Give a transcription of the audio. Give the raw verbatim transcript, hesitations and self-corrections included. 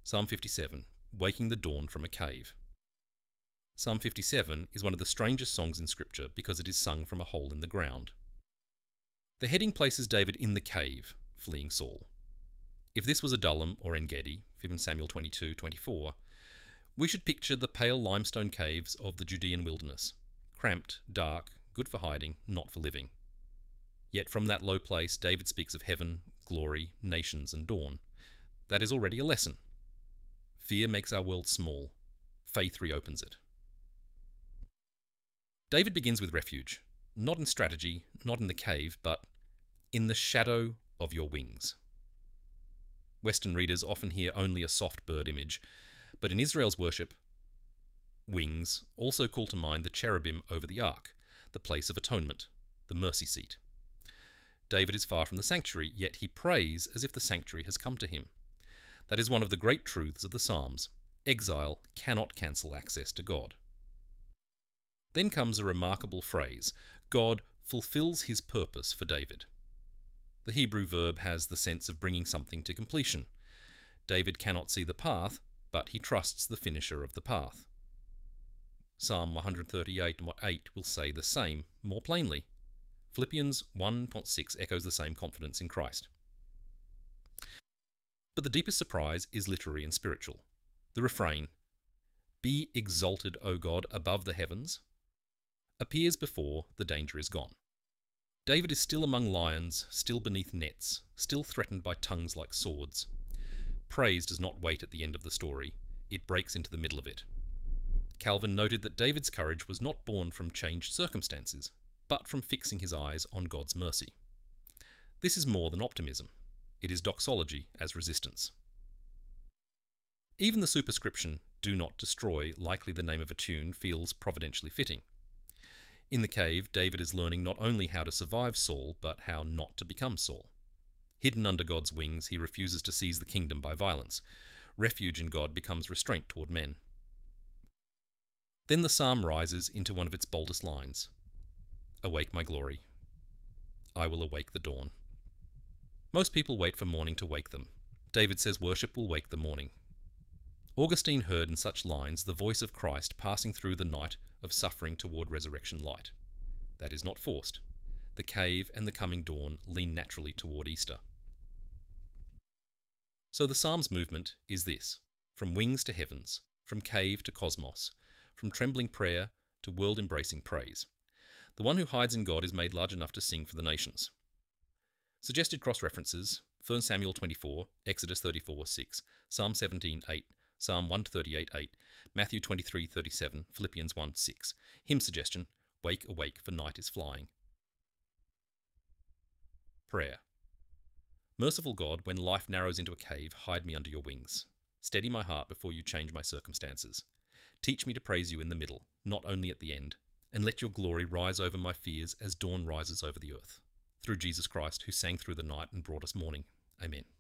Psalm fifty-seven, Waking the Dawn from a Cave. Psalm fifty-seven is one of the strangest songs in Scripture because it is sung from a hole in the ground. The heading places David in the cave, fleeing Saul. If this was Adullam or En-Gedi, Second Samuel twenty-two twenty-four, we should picture the pale limestone caves of the Judean wilderness, cramped, dark, good for hiding, not for living. Yet from that low place David speaks of heaven, glory, nations and dawn. That is already a lesson. Fear makes our world small. Faith reopens it. David begins with refuge, not in strategy, not in the cave, but in the shadow of your wings. Western readers often hear only a soft bird image, but in Israel's worship, wings also call to mind the cherubim over the ark, the place of atonement, the mercy seat. David is far from the sanctuary, yet he prays as if the sanctuary has come to him. That is one of the great truths of the Psalms. Exile cannot cancel access to God. Then comes a remarkable phrase: God fulfills his purpose for David. The Hebrew verb has the sense of bringing something to completion. David cannot see the path, but he trusts the finisher of the path. Psalm one thirty-eight eight will say the same more plainly. Philippians one six echoes the same confidence in Christ. But the deepest surprise is literary and spiritual. The refrain, "Be exalted, O God, above the heavens," appears before the danger is gone. David is still among lions, still beneath nets, still threatened by tongues like swords. Praise does not wait at the end of the story, it breaks into the middle of it. Calvin noted that David's courage was not born from changed circumstances, but from fixing his eyes on God's mercy. This is more than optimism. It is doxology as resistance. Even the superscription, "Do not destroy," likely the name of a tune, feels providentially fitting. In the cave, David is learning not only how to survive Saul, but how not to become Saul. Hidden under God's wings, he refuses to seize the kingdom by violence. Refuge in God becomes restraint toward men. Then the psalm rises into one of its boldest lines. "Awake, my glory. I will awake the dawn." Most people wait for morning to wake them. David says worship will wake the morning. Augustine heard in such lines the voice of Christ passing through the night of suffering toward resurrection light. That is not forced. The cave and the coming dawn lean naturally toward Easter. So the Psalms movement is this: from wings to heavens, from cave to cosmos, from trembling prayer to world-embracing praise. The one who hides in God is made large enough to sing for the nations. Suggested cross-references: First Samuel twenty-four, Exodus thirty-four six, Psalm seventeen eight, Psalm one thirty-eight eight, Matthew twenty-three thirty-seven, Philippians one six. Hymn suggestion: Wake, awake, for night is flying. Prayer. Merciful God, when life narrows into a cave, hide me under your wings. Steady my heart before you change my circumstances. Teach me to praise you in the middle, not only at the end, and let your glory rise over my fears as dawn rises over the earth. Through Jesus Christ, who sang through the night and brought us morning. Amen.